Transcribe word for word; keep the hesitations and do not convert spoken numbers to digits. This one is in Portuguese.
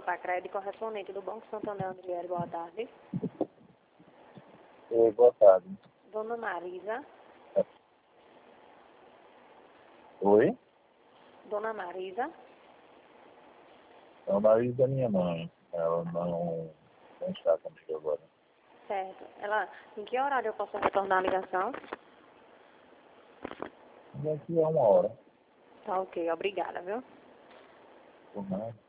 Sacredi, correspondente do Banco Santander Andriele, boa tarde. Oi, boa tarde. Dona Marisa. Oi? Dona Marisa. É o marido da minha mãe. Ela não, não está comigo agora. Certo. Ela, em que horário eu posso retornar a ligação? Daqui a uma hora. Tá ok, obrigada, viu? Por nada.